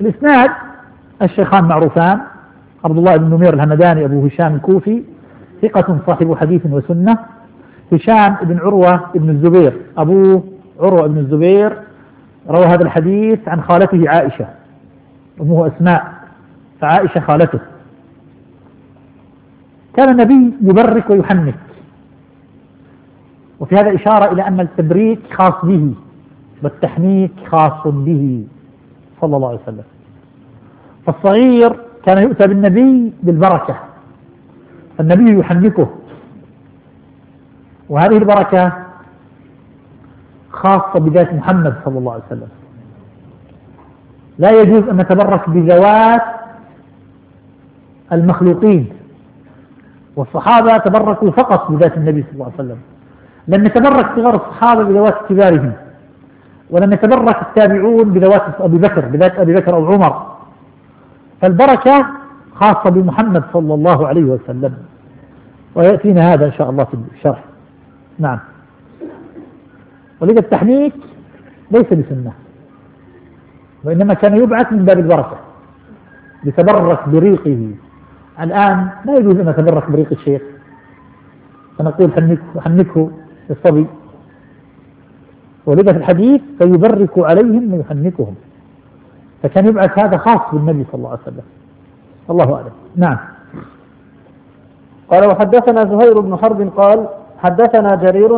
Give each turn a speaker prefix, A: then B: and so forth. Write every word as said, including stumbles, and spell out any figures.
A: الإسناد الشيخان معروفان، عبد الله بن نمير الهمداني أبو هشام الكوفي ثقة صاحب حديث وسنة. هشام بن عروة بن الزبير أبوه عروة بن الزبير روى هذا الحديث عن خالته عائشة، أمه أسماء، فعائشة خالته. كان النبي يبرك ويحنك، وفي هذا إشارة إلى أن التبريك خاص به والتحنيك خاص به صلى الله عليه وسلم. فالصغير كان يؤتى بالنبي بالبركة، فالنبي يحنكه، وهذه البركة خاصة بذات محمد صلى الله عليه وسلم. لا يجوز أن نتبرك بذوات المخلوقين، والصحابة تبركوا فقط بذات النبي صلى الله عليه وسلم. لم يتبرك صغار الصحابة بذوات كبارهم، ولم يتبرك التابعون بذوات أبي بكر بذات أبي بكر أو عمر. فالبركة خاصة بمحمد صلى الله عليه وسلم، ويأتينا هذا إن شاء الله في الشرح. نعم. ولذا التحنيك ليس بسنة، وإنما كان يبعث من باب البركة يتبرك بريقه. الآن لا يجوز أن نتبرك بريق الشيخ فنقول حنكه, حنكه للصبي، ولذا في الحديث فيبرك عليهم ويحنكهم، فكان يبعث هذا خاص بالنبي صلى الله عليه وسلم. الله أعلم. نعم.
B: قال وحدثنا زهير بن حرب قال حدثنا جرير